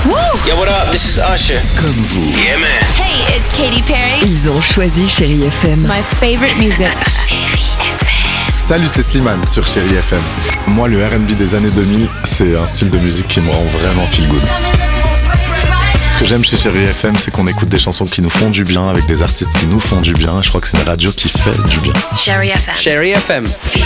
Yo, what up? This is Usher. Comme vous. Yeah, man. Hey, it's Katy Perry. Ils ont choisi Chérie FM. My favorite music. Salut, c'est Slimane sur Chérie FM. Moi, le R&B des années 2000, c'est un style de musique qui me rend vraiment feel good. Ce que j'aime chez Chérie FM, c'est qu'on écoute des chansons qui nous font du bien, avec des artistes qui nous font du bien. Je crois que c'est une radio qui fait du bien. Chérie FM. Chérie FM.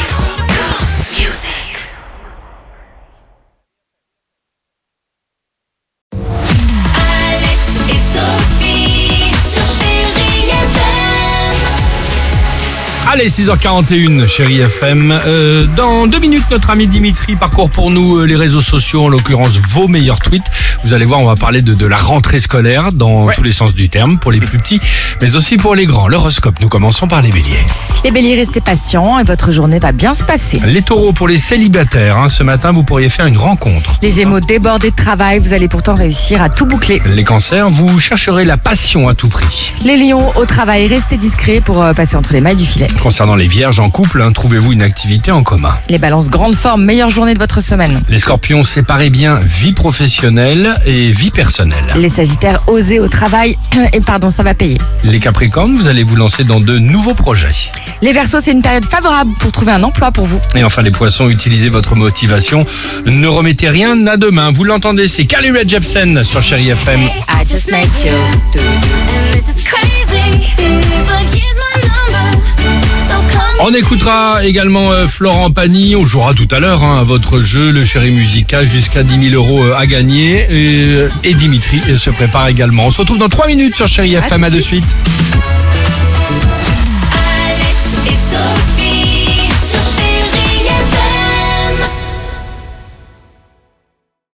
Alex et Sophie sur Chérie FM. Allez, 6h41, Chérie FM. Dans 2 minutes, notre ami Dimitri parcourt pour nous les réseaux sociaux, en l'occurrence vos meilleurs tweets. Vous allez voir, on va parler de la rentrée scolaire dans tous les sens du terme, pour les plus petits, mais aussi pour les grands. L'horoscope, nous commençons par les béliers. Les béliers, restez patients et votre journée va bien se passer. Les taureaux, pour les célibataires, ce matin, vous pourriez faire une rencontre. Les gémeaux, débordés de travail, vous allez pourtant réussir à tout boucler. Les cancers, vous chercherez la passion à tout prix. Les lions, au travail, restez discrets pour passer entre les mailles du filet. Concernant les vierges en couple, trouvez-vous une activité en commun. Les balances, grande forme, meilleure journée de votre semaine. Les scorpions, séparez bien vie professionnelle et vie personnelle. Les sagittaires, osez au travail et ça va payer. Les capricornes, vous allez vous lancer dans de nouveaux projets. Les verseaux, c'est une période favorable pour trouver un emploi pour vous. Et enfin les poissons, utilisez votre motivation. Ne remettez rien à demain. Vous l'entendez, c'est Carly Rae Jepsen sur Chérie FM. I just met you. And this is crazy, but here's my number. So come On écoutera également Florent Pagny. On jouera tout à l'heure à votre jeu, le Chérie Musica, jusqu'à 10 000 euros à gagner. Et Dimitri se prépare également. On se retrouve dans 3 minutes sur Chérie FM. À de suite. Alex et Sophie.